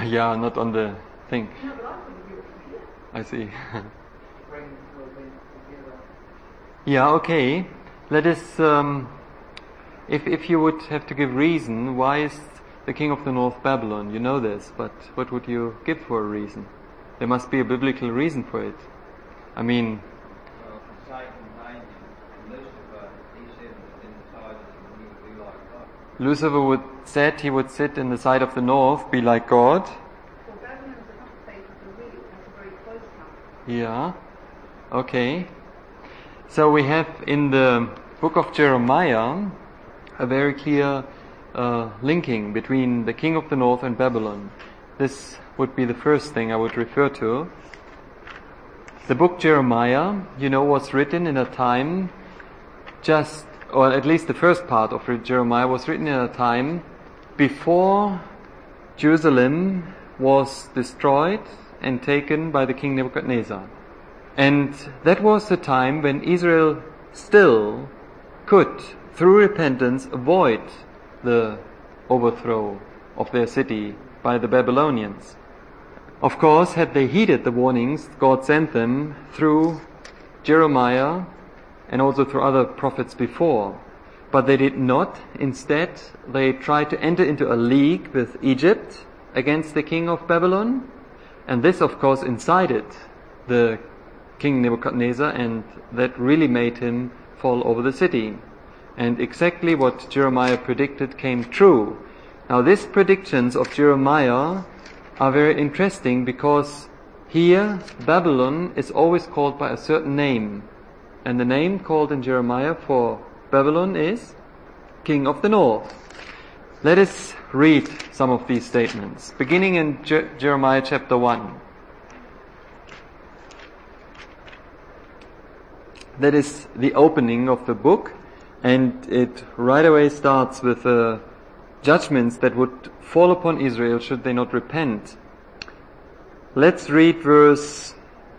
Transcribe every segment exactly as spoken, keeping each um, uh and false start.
Yeah, not on the thing. No, but I couldn't hear it from here. I see. Friends will be together. Yeah, okay. Let us, um, if if you would have to give reason, why is the king of the north Babylon? You know this, but what would you give for a reason? There must be a biblical reason for it. I mean, Well, Satan made him, Lucifer, he said that in the side of the he would be like God. Lucifer would said he would sit in the side of the north, be like God. Well, Babylon is another phase of the wheel. That's a very close count. Yeah. Okay. So we have in the book of Jeremiah a very clear uh, linking between the king of the north and Babylon. This would be the first thing I would refer to. The book Jeremiah, you know, was written in a time just, or at least the first part of Jeremiah was written in a time before Jerusalem was destroyed and taken by the king Nebuchadnezzar. And that was the time when Israel still could, through repentance, avoid the overthrow of their city by the Babylonians. Of course, had they heeded the warnings God sent them through Jeremiah and also through other prophets before. But they did not. Instead, they tried to enter into a league with Egypt against the king of Babylon. And this, of course, incited the King Nebuchadnezzar, and that really made him fall over the city. And exactly what Jeremiah predicted came true. Now, these predictions of Jeremiah are very interesting because here Babylon is always called by a certain name. And the name called in Jeremiah for Babylon is King of the North. Let us read some of these statements, beginning in Je- Jeremiah chapter one. That is the opening of the book, and it right away starts with uh, judgments that would fall upon Israel should they not repent. Let's read verse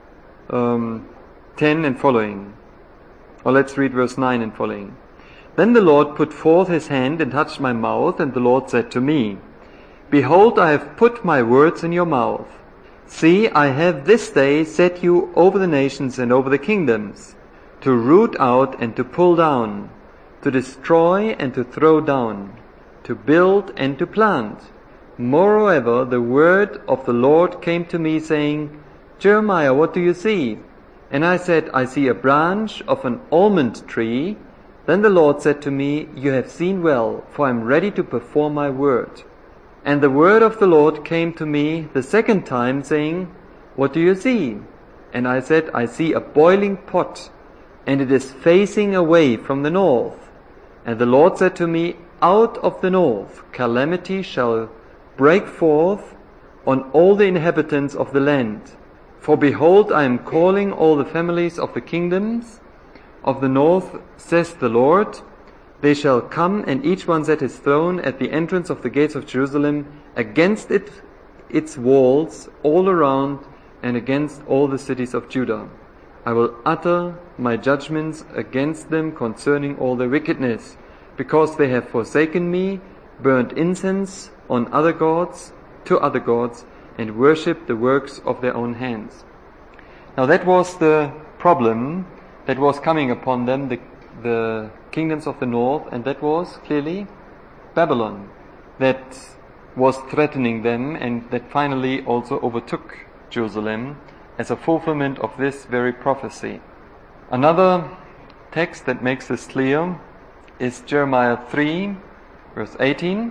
um, ten and following. Or let's read verse nine and following. Then the Lord put forth his hand and touched my mouth, and the Lord said to me, Behold, I have put my words in your mouth. See, I have this day set you over the nations and over the kingdoms, to root out and to pull down, to destroy and to throw down, to build and to plant. Moreover, the word of the Lord came to me, saying, Jeremiah, what do you see? And I said, I see a branch of an almond tree. Then the Lord said to me, You have seen well, for I am ready to perform my word. And the word of the Lord came to me the second time, saying, What do you see? And I said, I see a boiling pot, and it is facing away from the north. And the Lord said to me, Out of the north calamity shall break forth on all the inhabitants of the land. For behold, I am calling all the families of the kingdoms of the north, says the Lord. They shall come, and each one set his throne at the entrance of the gates of Jerusalem, against it, its walls all around, and against all the cities of Judah. I will utter my judgments against them concerning all their wickedness, because they have forsaken me, burnt incense on other gods, to other gods, and worshipped the works of their own hands. Now that was the problem that was coming upon them, the, the kingdoms of the north, and that was clearly Babylon, that was threatening them, and that finally also overtook Jerusalem as a fulfillment of this very prophecy. Another text that makes this clear is Jeremiah three, verse eighteen.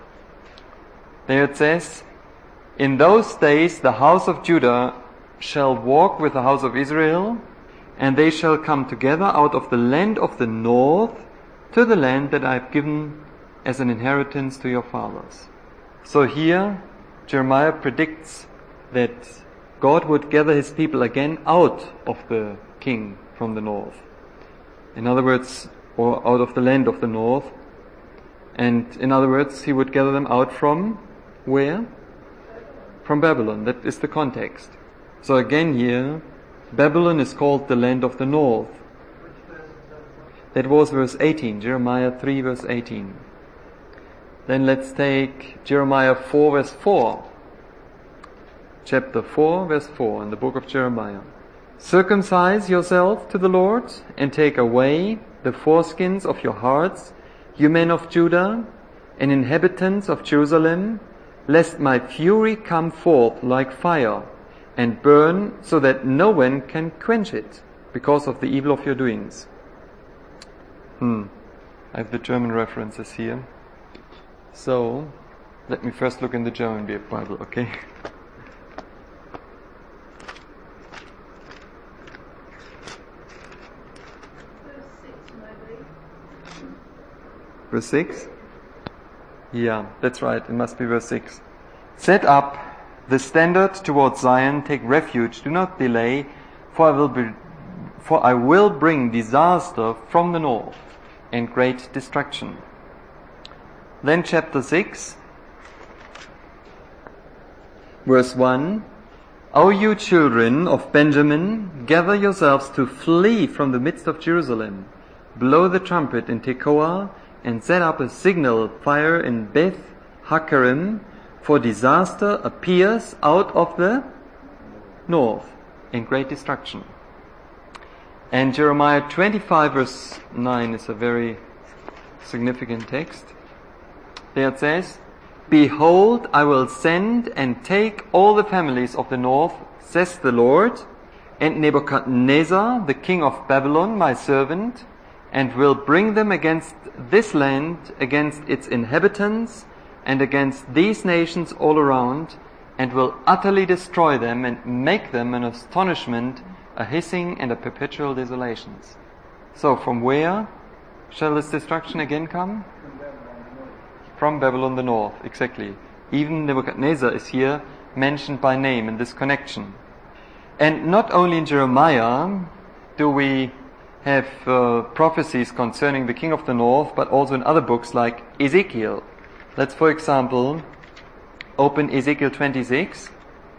There it says, In those days the house of Judah shall walk with the house of Israel, and they shall come together out of the land of the north to the land that I have given as an inheritance to your fathers. So here Jeremiah predicts that God would gather his people again out of the king from the north. In other words, or out of the land of the north. And in other words, he would gather them out from where? From Babylon. That is the context. So again here, Babylon is called the land of the north. That was verse eighteen, Jeremiah three verse eighteen. Then let's take Jeremiah four verse four. chapter four, verse four in the book of Jeremiah. Circumcise yourself to the Lord and take away the foreskins of your hearts, you men of Judah and inhabitants of Jerusalem, lest my fury come forth like fire and burn so that no one can quench it because of the evil of your doings. Hmm. I have the German references here. So, let me first look in the German Bible, okay? Verse six, maybe. Verse six? Yeah, that's right, it must be verse six. Set up the standard towards Zion, take refuge, do not delay, for I will be, for I will bring disaster from the north and great destruction. Then chapter six, verse one. O you children of Benjamin, gather yourselves to flee from the midst of Jerusalem. Blow the trumpet in Tekoa and set up a signal fire in Beth Hakkerem, for disaster appears out of the north and great destruction. And Jeremiah twenty-five verse nine is a very significant text. There it says, Behold, I will send and take all the families of the north, says the Lord, and Nebuchadnezzar, the king of Babylon, my servant, and will bring them against this land, against its inhabitants, and against these nations all around, and will utterly destroy them and make them an astonishment, a hissing and a perpetual desolations. So from where shall this destruction again come? From Babylon the north, exactly. Even Nebuchadnezzar is here mentioned by name in this connection. And not only in Jeremiah do we have uh, prophecies concerning the king of the north, but also in other books like Ezekiel. Let's, for example, open Ezekiel twenty-six.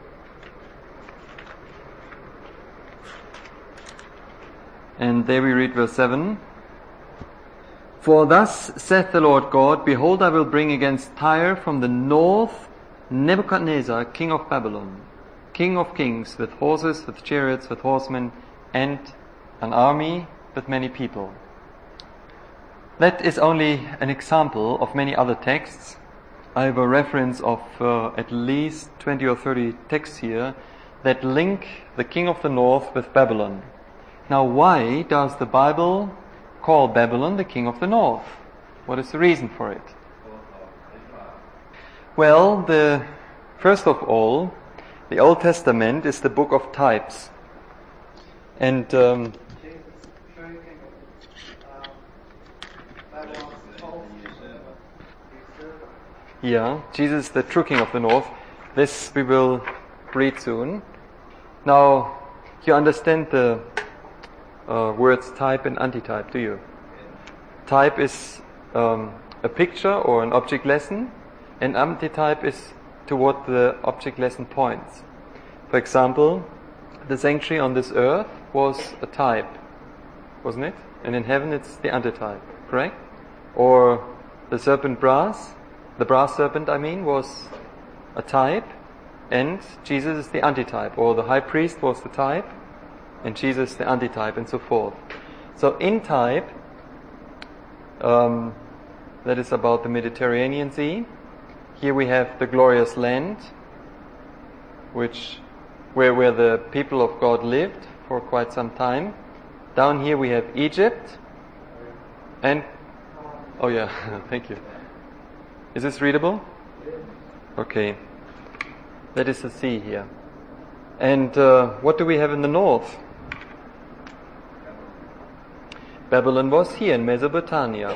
And there we read verse seven. For thus saith the Lord God, Behold, I will bring against Tyre from the north Nebuchadnezzar, king of Babylon, king of kings, with horses, with chariots, with horsemen, and an army with many people. That is only an example of many other texts. I have a reference of uh, at least twenty or thirty texts here that link the king of the north with Babylon. Now, why does the Bible call Babylon the king of the north? What is the reason for it? Well, the first of all, the Old Testament is the book of types. And um, yeah, Jesus, the true king of the north. This we will read soon. Now, you understand the uh, words type and antitype, do you? Type is um, a picture or an object lesson, and antitype is to what the object lesson points. For example, the sanctuary on this earth was a type, wasn't it? And in heaven it's the antitype, correct? Or the serpent brass, the brass serpent I mean, was a type, and Jesus is the antitype. Or the high priest was the type, and Jesus the antitype, and so forth. So in type, um, that is about the Mediterranean Sea. Here we have the glorious land, which where where the people of God lived for quite some time. Down here we have Egypt, and oh yeah, thank you. Is this readable? Okay. That is the sea here. And uh, what do we have in the north? Babylon was here in Mesopotamia.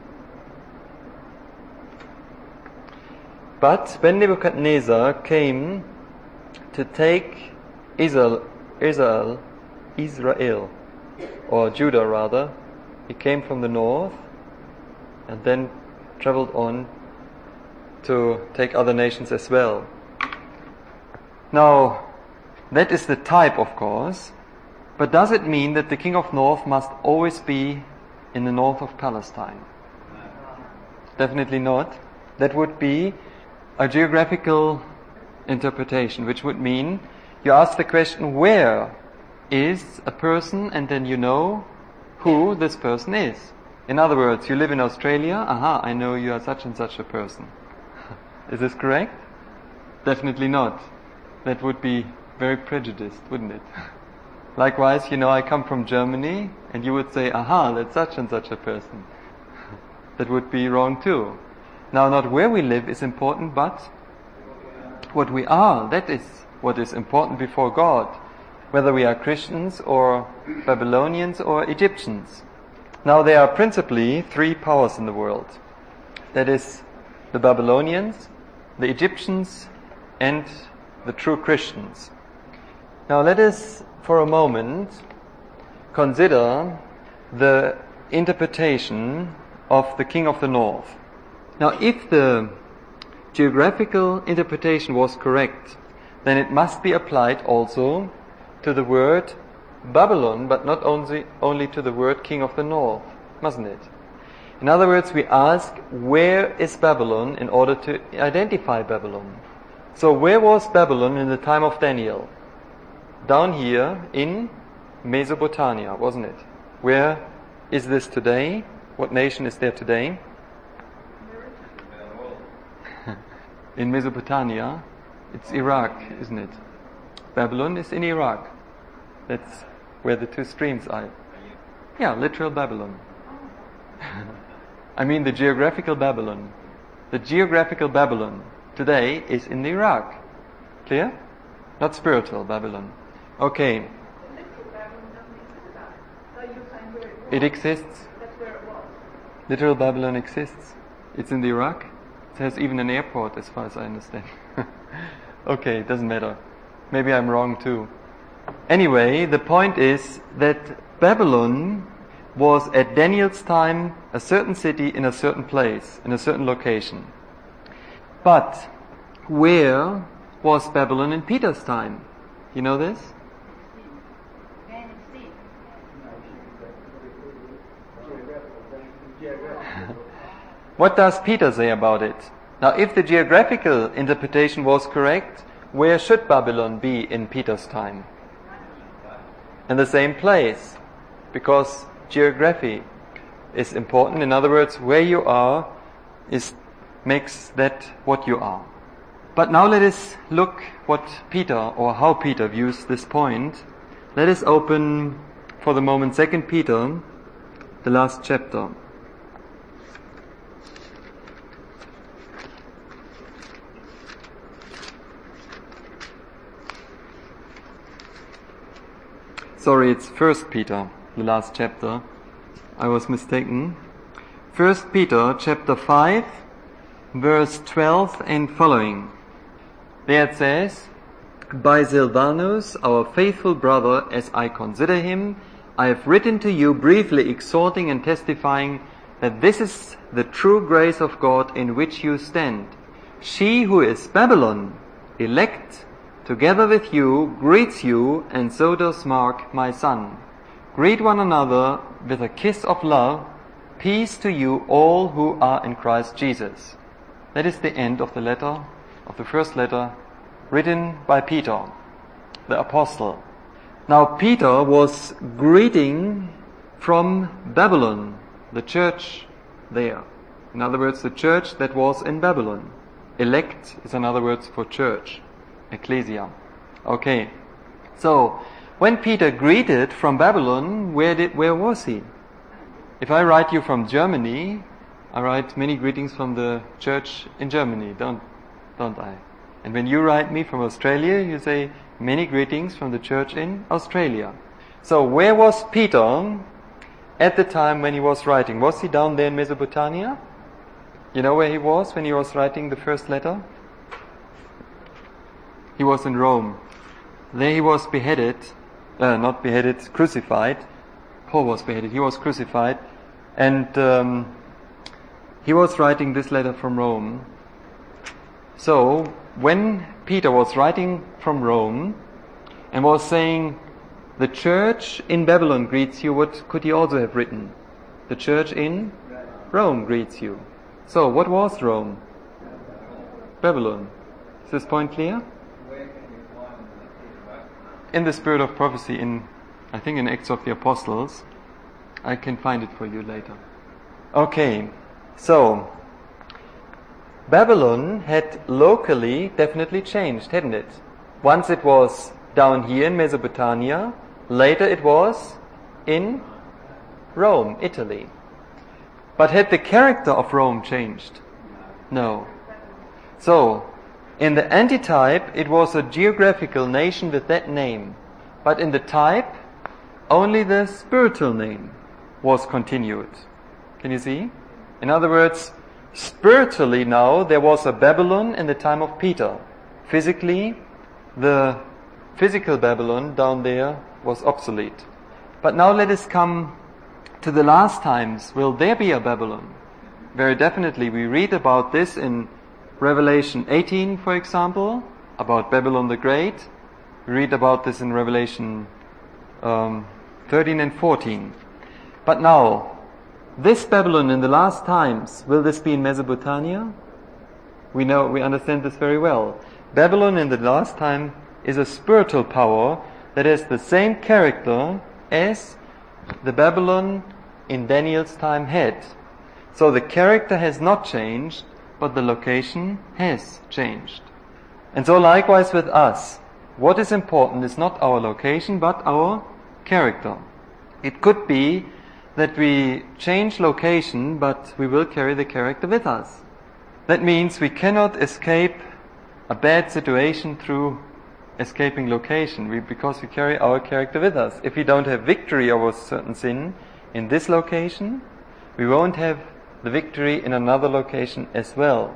But when Nebuchadnezzar came to take Israel, Israel, Israel, or Judah rather, he came from the north and then traveled on to take other nations as well. Now, that is the type, of course, but does it mean that the king of north must always be in the north of Palestine? Definitely not. That would be a geographical interpretation, which would mean you ask the question, where is a person, and then you know who this person is. In other words, you live in Australia, aha, I know you are such and such a person. Is this correct? Definitely not. That would be very prejudiced, wouldn't it? Likewise, you know, I come from Germany, and you would say, aha, that's such and such a person. That would be wrong too. Now, not where we live is important, but what we are. That is what is important before God, whether we are Christians or Babylonians or Egyptians. Now, there are principally three powers in the world. That is the Babylonians, the Egyptians, and the true Christians. Now, let us for a moment consider the interpretation of the King of the North. Now, if the geographical interpretation was correct, then it must be applied also to the word Babylon, but not only, only to the word King of the North, mustn't it? In other words, we ask, where is Babylon, in order to identify Babylon. So where was Babylon in the time of Daniel? Down here in Mesopotamia, wasn't it? Where is this today? What nation is there today? In Mesopotamia, it's Iraq, isn't it? Babylon is in Iraq. That's where the two streams are. Yeah, literal Babylon. I mean the geographical Babylon. The geographical Babylon today is in Iraq. Clear? Not spiritual Babylon. Okay. The literal Babylon doesn't exist now. So you're saying where it was. It exists. That's where it was. Literal Babylon exists. It's in the Iraq. It has even an airport, as far as I understand. Okay, it doesn't matter. Maybe I'm wrong too. Anyway, the point is that Babylon was at Daniel's time a certain city in a certain place, in a certain location. But where was Babylon in Peter's time? You know this? What does Peter say about it? Now, if the geographical interpretation was correct, where should Babylon be in Peter's time? In the same place, because geography is important. In other words, where you are is makes that what you are. But now let us look what Peter, or how Peter views this point. Let us open for the moment Second Peter, the last chapter. Sorry, it's First Peter, the last chapter. I was mistaken. First Peter, chapter five, verse twelve and following. There it says, "By Silvanus, our faithful brother, as I consider him, I have written to you briefly, exhorting and testifying that this is the true grace of God in which you stand. She who is Babylon, elect, together with you, greets you, and so does Mark, my son. Greet one another with a kiss of love. Peace to you all who are in Christ Jesus." That is the end of the letter, of the first letter, written by Peter, the apostle. Now, Peter was greeting from Babylon, the church there. In other words, the church that was in Babylon. Elect is another word for church. Ecclesia. Okay. So, when Peter greeted from Babylon, where did, where was he? If I write you from Germany, I write many greetings from the church in Germany, don't, don't I? And when you write me from Australia, you say many greetings from the church in Australia. So, where was Peter at the time when he was writing? Was he down there in Mesopotamia? You know where he was when he was writing the first letter? He was in Rome. There he was beheaded, uh, not beheaded, crucified. Paul was beheaded, he was crucified. And um, he was writing this letter from Rome. So, when Peter was writing from Rome and was saying, "The church in Babylon greets you," what could he also have written? "The church in Rome greets you." So, what was Rome? Babylon. Is this point clear? where can you find Peter Wagner? In the Spirit of Prophecy, in I think in Acts of the Apostles. I can find it for you later. Okay, so Babylon had locally definitely changed, hadn't it? Once it was down here in Mesopotamia, later it was in Rome, Italy. But had the character of Rome changed? No. So, in the antitype, it was a geographical nation with that name. But in the type, only the spiritual name was continued. Can you see? In other words, spiritually now, there was a Babylon in the time of Peter. Physically, the physical Babylon down there was obsolete. But now let us come to the last times. Will there be a Babylon? Very definitely. We read about this in Revelation eighteen, for example, about Babylon the Great. We read about this in Revelation um, thirteen and fourteen. But now, this Babylon in the last times, will this be in Mesopotamia? We know, we understand this very well. Babylon in the last time is a spiritual power that has the same character as the Babylon in Daniel's time had. So the character has not changed, but the location has changed. And so likewise with us, what is important is not our location, but our character. It could be that we change location, but we will carry the character with us. That means we cannot escape a bad situation through escaping location, we, because we carry our character with us. If we don't have victory over a certain sin in this location, we won't have the victory in another location as well.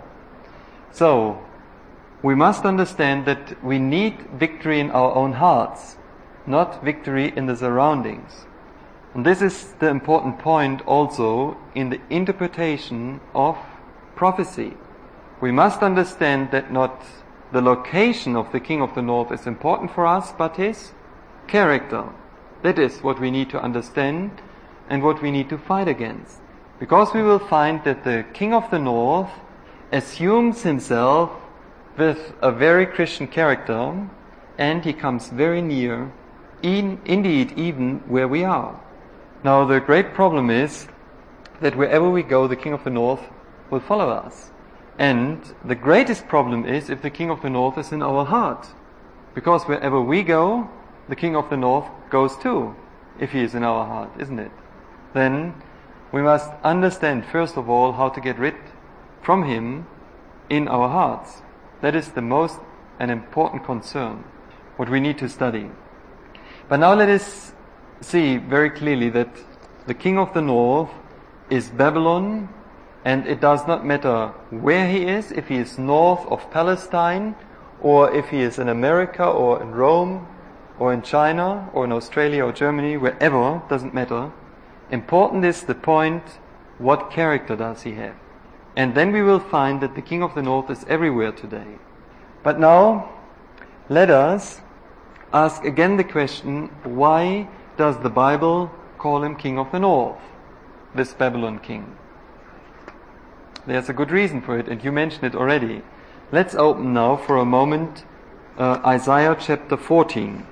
So, we must understand that we need victory in our own hearts, not victory in the surroundings. And this is the important point also in the interpretation of prophecy. We must understand that not the location of the King of the North is important for us, but his character. That is what we need to understand and what we need to fight against. Because we will find that the King of the North assumes himself with a very Christian character, and he comes very near, in, indeed even where we are. Now the great problem is that wherever we go, the King of the North will follow us. And the greatest problem is if the King of the North is in our heart. Because wherever we go, the King of the North goes too, if he is in our heart, isn't it? Then we must understand first of all how to get rid from him in our hearts. That is the most and important concern, what we need to study. But now let us see very clearly that the King of the North is Babylon, and it does not matter where he is, if he is north of Palestine, or if he is in America, or in Rome, or in China, or in Australia, or Germany, wherever, doesn't matter. Important is the point, what character does he have? And then we will find that the King of the North is everywhere today. But now, let us ask again the question, why does the Bible call him King of the North, this Babylon king? There's a good reason for it, and you mentioned it already. Let's open now for a moment uh, Isaiah chapter fourteen.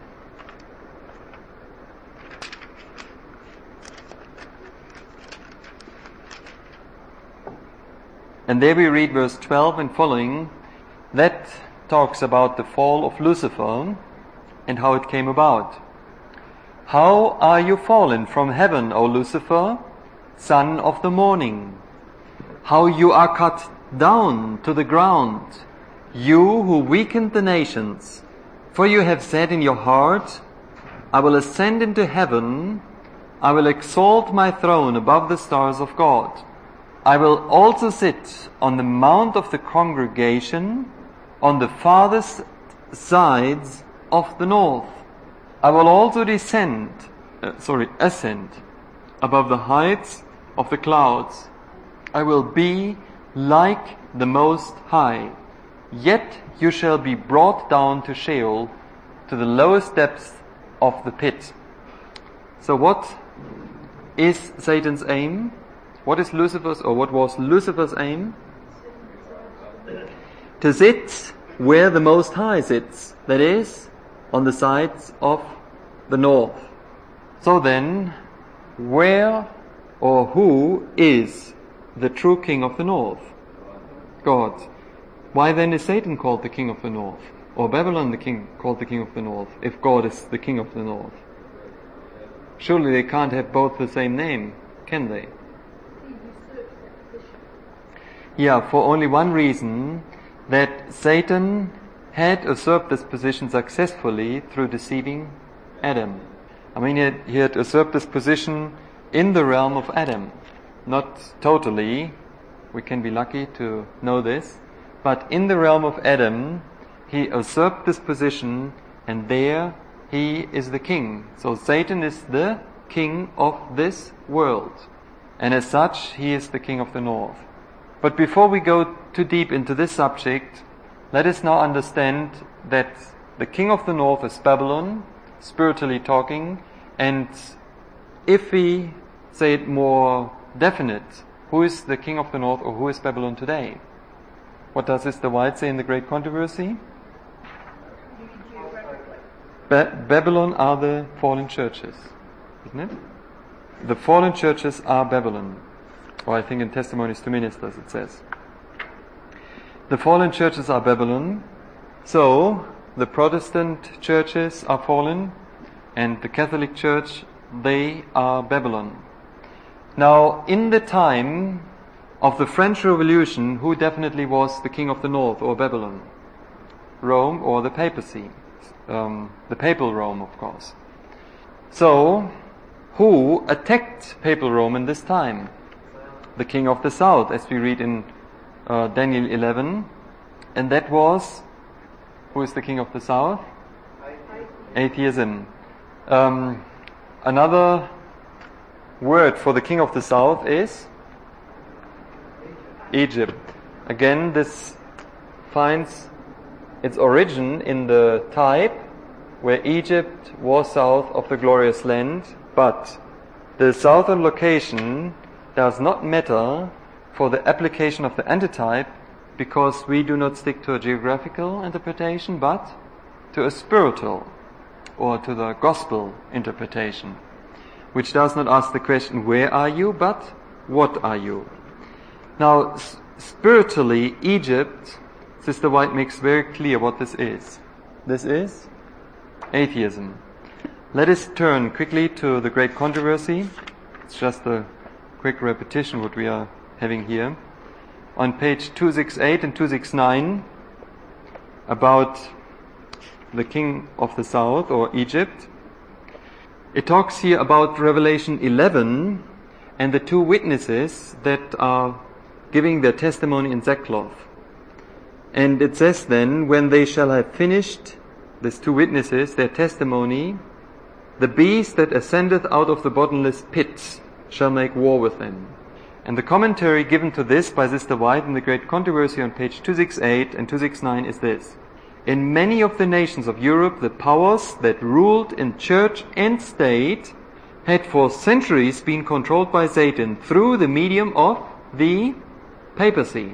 And there we read verse twelve and following. That talks about the fall of Lucifer and how it came about. How are you fallen from heaven, O Lucifer, son of the morning? How you are cut down to the ground, you who weakened the nations. For you have said in your heart, I will ascend into heaven, I will exalt my throne above the stars of God. I will also sit on the mount of the congregation, on the farthest sides of the north. I will also descend, uh, sorry, ascend above the heights of the clouds. I will be like the Most High. Yet you shall be brought down to Sheol, to the lowest depths of the pit. So what is Satan's aim? What is Lucifer's, or what was Lucifer's aim? To sit where the Most High sits, that is, on the sides of the north. So then, where or who is the true king of the north? God. Why then is Satan called the king of the north? Or Babylon the king called the king of the north, if God is the king of the north? Surely they can't have both the same name, can they? Yeah, for only one reason, that Satan had usurped this position successfully through deceiving Adam. I mean, he had, he had usurped this position in the realm of Adam. Not totally, we can be lucky to know this, but in the realm of Adam, he usurped this position, and there he is the king. So Satan is the king of this world, and as such, he is the king of the north. But before we go too deep into this subject, let us now understand that the king of the north is Babylon, spiritually talking, and if we say it more definite, who is the king of the north, or who is Babylon today? What does Sister White say in the Great Controversy? Ba- Babylon are the fallen churches, isn't it? The fallen churches are Babylon. Or I think in Testimonies to Ministers it says. The fallen churches are Babylon. So, the Protestant churches are fallen, and the Catholic Church, they are Babylon. Now, in the time of the French Revolution, who definitely was the king of the north, or Babylon? Rome or the papacy? Um, the papal Rome, of course. So, who attacked papal Rome in this time? The king of the south, as we read in uh, Daniel eleven. And that was, who is the king of the south? Atheism. Um, another word for the king of the south is Egypt. Again, this finds its origin in the type where Egypt was south of the glorious land, but the southern location does not matter for the application of the antitype, because we do not stick to a geographical interpretation, but to a spiritual or to the gospel interpretation, which does not ask the question, where are you, but what are you? Now, s- spiritually, Egypt, Sister White makes very clear what this is. This is atheism. Let us turn quickly to the Great Controversy. It's just a quick repetition what we are having here. On page two sixty-eight and two sixty-nine, about the king of the south, or Egypt, it talks here about Revelation eleven and the two witnesses that are giving their testimony in sackcloth. And it says then, when they shall have finished, these two witnesses, their testimony, the beast that ascendeth out of the bottomless pit shall make war with them. And the commentary given to this by Sister White in the Great Controversy on page two sixty-eight and two sixty-nine is this: in many of the nations of Europe, the powers that ruled in church and state had for centuries been controlled by Satan through the medium of the papacy.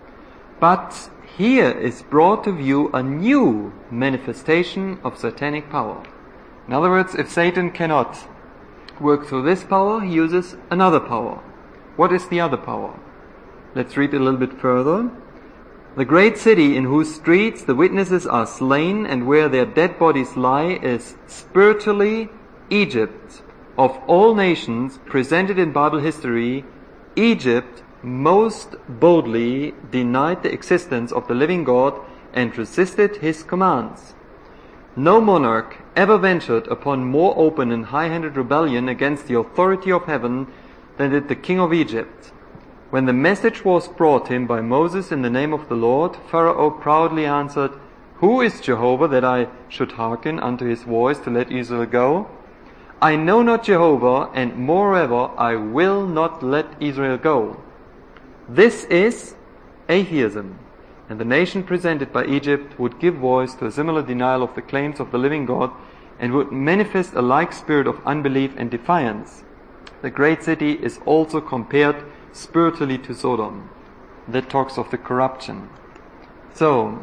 But here is brought to view a new manifestation of satanic power. In other words, if Satan cannot work through this power, he uses another power. What is the other power? Let's read a little bit further. The great city in whose streets the witnesses are slain and where their dead bodies lie is spiritually Egypt. Of all nations presented in Bible history, Egypt most boldly denied the existence of the living God and resisted his commands. No monarch ever ventured upon more open and high-handed rebellion against the authority of heaven than did the king of Egypt. When the message was brought him by Moses in the name of the Lord, Pharaoh proudly answered, "Who is Jehovah that I should hearken unto his voice to let Israel go? I know not Jehovah, and moreover I will not let Israel go." This is atheism, and the nation presented by Egypt would give voice to a similar denial of the claims of the living God and would manifest a like spirit of unbelief and defiance. The great city is also compared spiritually to Sodom. That talks of the corruption. So,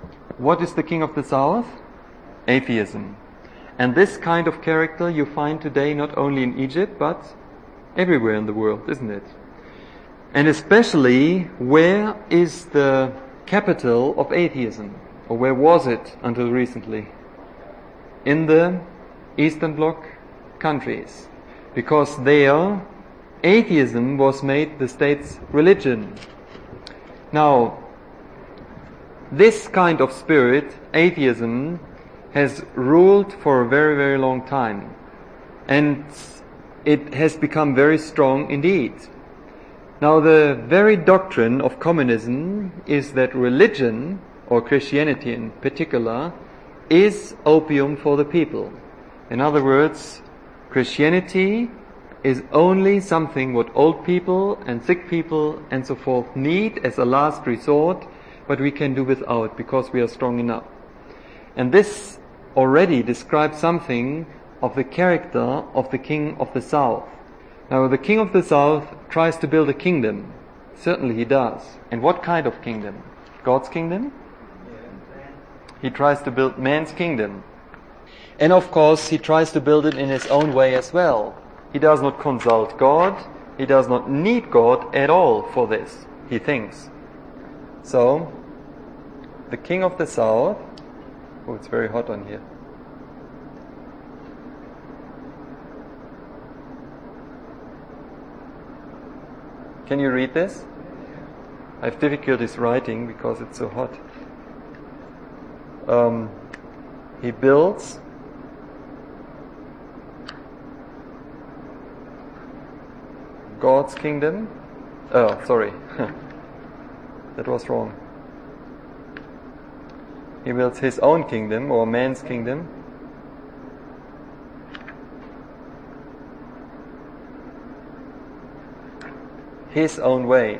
What is the king of the south? Atheism. And this kind of character you find today not only in Egypt, but everywhere in the world, isn't it? And especially, where is the capital of atheism? Or where was it until recently? In the Eastern Bloc countries. Because there, atheism was made the state's religion. Now, this kind of spirit, atheism, has ruled for a very, very long time. And it has become very strong indeed. Now, the very doctrine of communism is that religion, or Christianity in particular, is opium for the people. In other words, Christianity is only something what old people and sick people and so forth need as a last resort, but we can do without because we are strong enough. And this already describes something of the character of the king of the south. Now, the king of the south tries to build a kingdom. Certainly he does. And what kind of kingdom? God's kingdom? He tries to build man's kingdom. And of course, he tries to build it in his own way as well. He does not consult God. He does not need God at all for this, he thinks. So, the king of the south... Oh, it's very hot on here. Can you read this? I have difficulties writing because it's so hot. Um, he builds God's kingdom. Oh, sorry. That was wrong. He builds his own kingdom, or man's kingdom. His own way.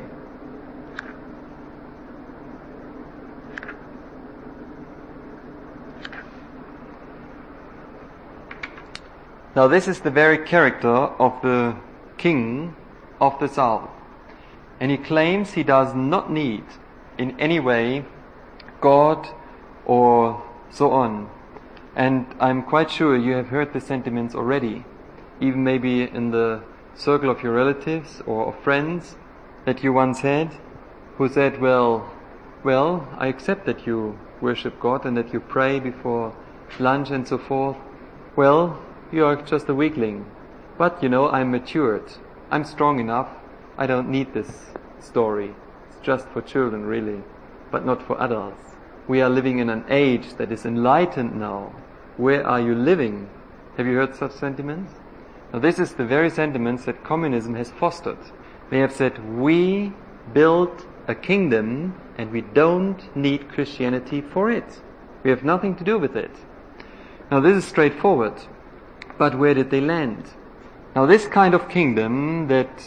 Now this is the very character of the king of the south. And he claims he does not need in any way God or so on. And I'm quite sure you have heard the sentiments already, even maybe in the circle of your relatives or of friends that you once had, who said, well, well, I accept that you worship God and that you pray before lunch and so forth. Well, you are just a weakling. But, you know, I'm matured. I'm strong enough. I don't need this story. It's just for children, really, but not for adults. We are living in an age that is enlightened now. Where are you living? Have you heard such sentiments? Now, this is the very sentiments that communism has fostered. They have said, we build a kingdom and we don't need Christianity for it. We have nothing to do with it. Now, this is straightforward. But where did they land? Now, this kind of kingdom that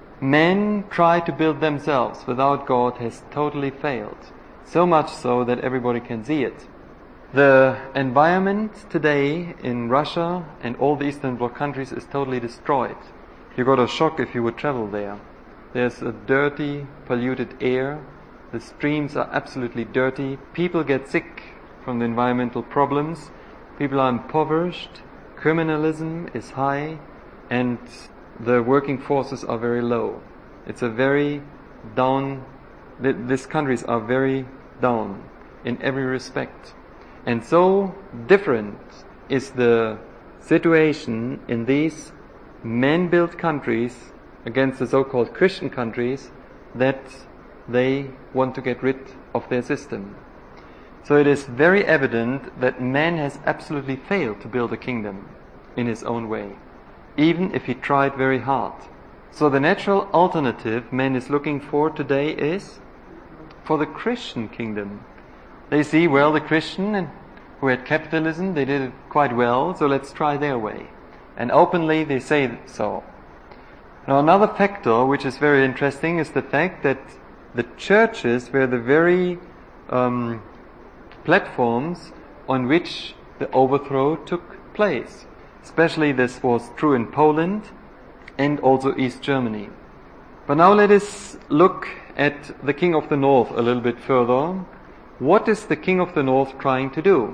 men try to build themselves without God has totally failed. So much so that everybody can see it. The environment today in Russia and all the Eastern Bloc countries is totally destroyed. You got a shock if you would travel there. There's a dirty, polluted air. The streams are absolutely dirty. People get sick from the environmental problems. People are impoverished. Criminalism is high. And the working forces are very low. It's a very down... Th- these countries are very down in every respect. And so different is the situation in these man-built countries against the so-called Christian countries that they want to get rid of their system. So it is very evident that man has absolutely failed to build a kingdom in his own way, even if he tried very hard. So the natural alternative man is looking for today is for the Christian kingdom. They see, well, the Christian and who had capitalism, they did it quite well, so let's try their way. And openly they say so. Now, another factor which is very interesting is the fact that the churches were the very um, platforms on which the overthrow took place. Especially this was true in Poland and also East Germany. But now let us look at the king of the north a little bit further, what is the king of the north trying to do?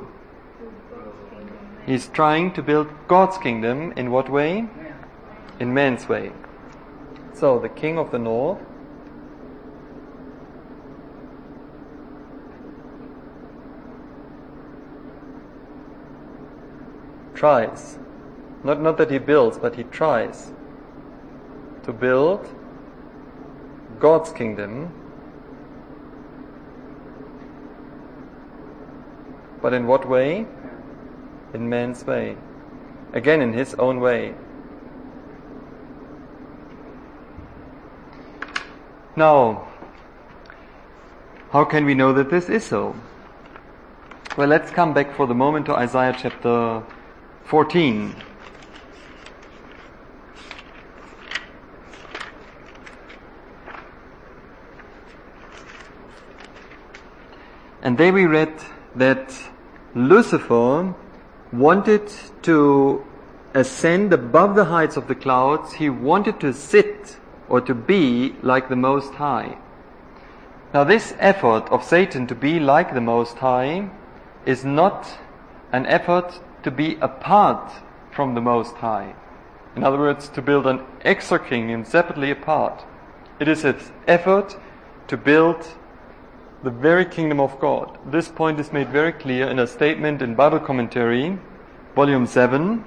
He's trying to build God's kingdom. In what way? In man's way. So the king of the north tries, not, not that he builds, but he tries to build God's kingdom. But in what way? In man's way. Again, in his own way. Now, how can we know that this is so? Well, let's come back for the moment to Isaiah chapter fourteen. And there we read that Lucifer wanted to ascend above the heights of the clouds. He wanted to sit or to be like the Most High. Now this effort of Satan to be like the Most High is not an effort to be apart from the Most High. In other words, to build an extra kingdom separately apart. It is an effort to build the very kingdom of God. This point is made very clear in a statement in Bible Commentary, volume seven,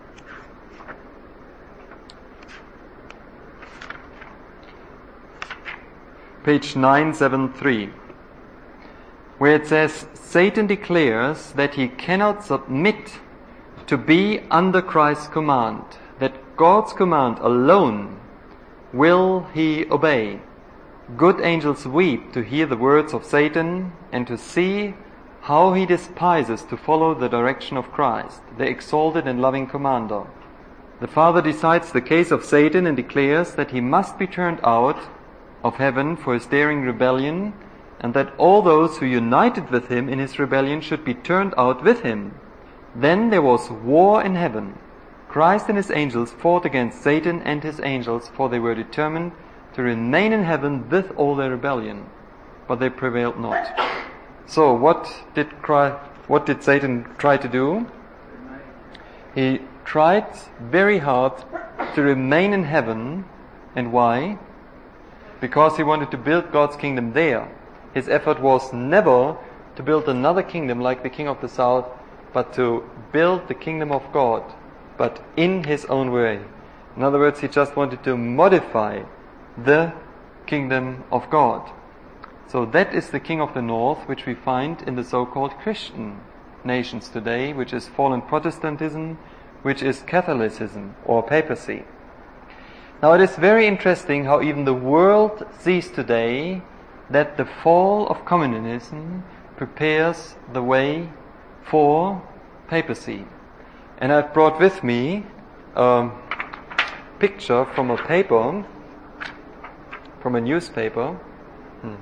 page nine seventy-three, where it says, Satan declares that he cannot submit to be under Christ's command, that God's command alone will he obey. Good angels weep to hear the words of Satan and to see how he despises to follow the direction of Christ, the exalted and loving commander. The Father decides the case of Satan and declares that he must be turned out of heaven for his daring rebellion, and that all those who united with him in his rebellion should be turned out with him. Then there was war in heaven. Christ and his angels fought against Satan and his angels, for they were determined to remain in heaven with all their rebellion, but they prevailed not. So what did Christ, what did Satan try to do? He tried very hard to remain in heaven. And why? Because he wanted to build God's kingdom there. His effort was never to build another kingdom like the king of the south, but to build the kingdom of God, but in his own way. In other words, he just wanted to modify the kingdom of God. So that is the king of the north, which we find in the so-called Christian nations today, which is fallen Protestantism, which is Catholicism or papacy. Now it is very interesting how even the world sees today that the fall of communism prepares the way for papacy. And I've brought with me a picture from a paper, from a newspaper. Hmm.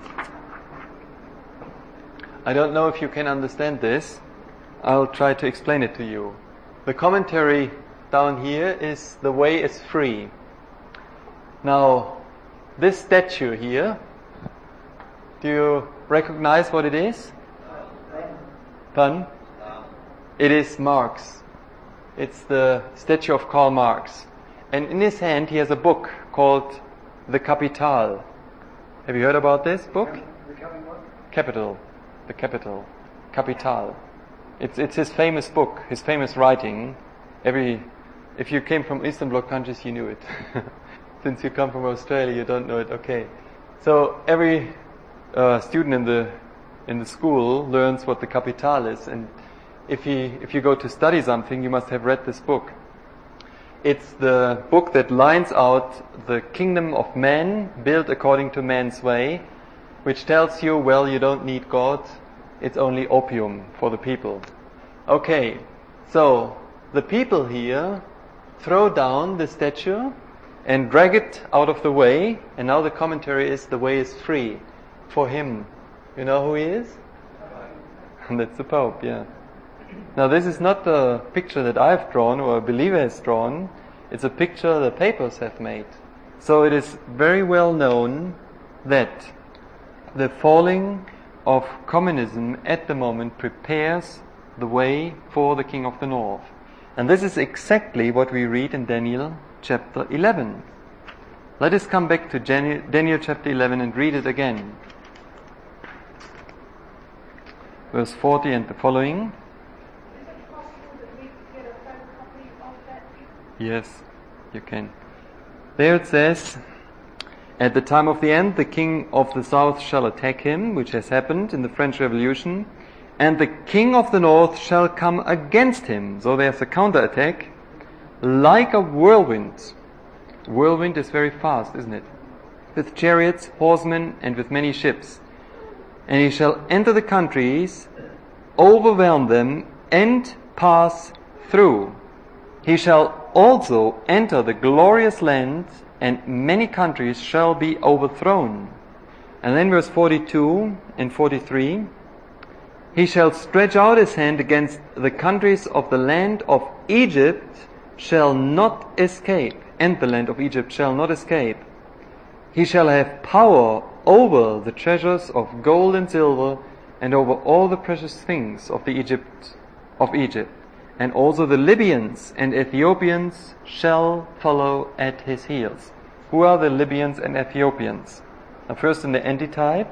I don't know if you can understand this. I'll try to explain it to you. The commentary down here is "The way is free." Now, this statue here, do you recognize what it is? Pardon? It is Marx. It's the statue of Karl Marx. And in his hand he has a book called The Capital. Have you heard about this book? Becoming what? Capital. The Capital. Capital. It's it's his famous book, his famous writing. Every, if you came from Eastern Bloc countries, you knew it. Since you come from Australia, you don't know it. Okay. So every uh, student in the in the school learns what the Capital is, and if he if you go to study something, you must have read this book. It's the book that lines out the kingdom of man built according to man's way, which tells you, well, you don't need God, it's only opium for the people. Okay, so the people here throw down the statue and drag it out of the way, and now the commentary is the way is free for him. You know who he is? That's the Pope, yeah. Now this is not the picture that I've drawn or a believer has drawn. It's a picture the papers have made. So it is very well known that the falling of communism at the moment prepares the way for the king of the north. And this is exactly what we read in Daniel chapter eleven. Let us come back to Daniel chapter eleven and read it again. Verse forty and the following. Is it possible that we could get a photocopy of that? Yes, you can. There it says, at the time of the end, the king of the south shall attack him, which has happened in the French Revolution, and the king of the north shall come against him. So there's a counterattack, like a whirlwind. Whirlwind is very fast, isn't it? With chariots, horsemen, and with many ships. And he shall enter the countries, overwhelm them, and pass through. He shall also enter the glorious land, and many countries shall be overthrown. And then verse forty-two and forty-three. He shall stretch out his hand against the countries of the land of Egypt, shall not escape, and the land of Egypt shall not escape. He shall have power over the treasures of gold and silver, and over all the precious things of the Egypt of Egypt. And also the Libyans and Ethiopians shall follow at his heels. Who are the Libyans and Ethiopians? Now first in the antitype.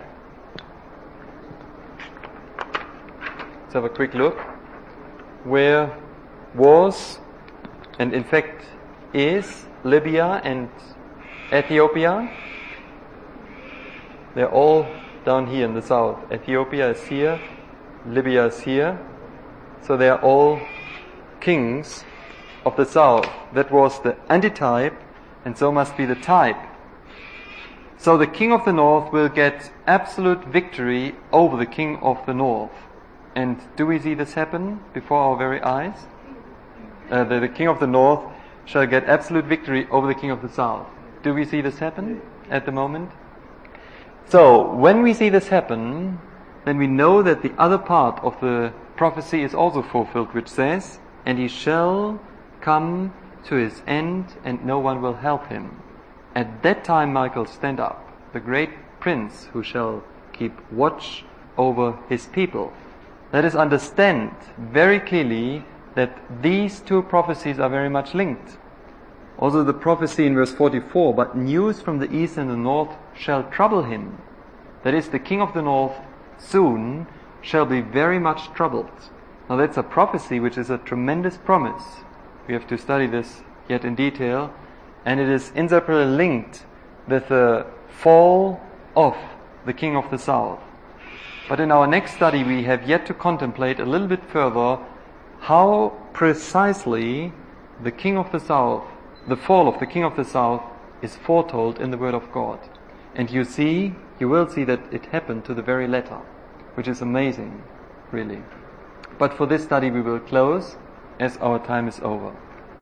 Let's have a quick look. Where was, and in fact is, Libya and Ethiopia? They're all down here in the south. Ethiopia is here, Libya is here. So they are all kings of the south. That was the antitype, and so must be the type. So the king of the north will get absolute victory over the king of the north. And do we see this happen before our very eyes? Uh, the, the king of the north shall get absolute victory over the king of the south. Do we see this happen at the moment? So, when we see this happen, then we know that the other part of the prophecy is also fulfilled, which says, and he shall come to his end, and no one will help him. At that time Michael stand up, the great prince who shall keep watch over his people. Let us understand very clearly that these two prophecies are very much linked. Also the prophecy in verse forty-four, but news from the east and the north shall trouble him. That is, the king of the north soon shall be very much troubled. Now that's a prophecy which is a tremendous promise. We have to study this yet in detail. And it is inseparably linked with the fall of the king of the south. But in our next study we have yet to contemplate a little bit further how precisely the king of the south, the fall of the king of the south, is foretold in the Word of God. And you see, you will see that it happened to the very letter, which is amazing, really. But for this study we will close, as our time is over.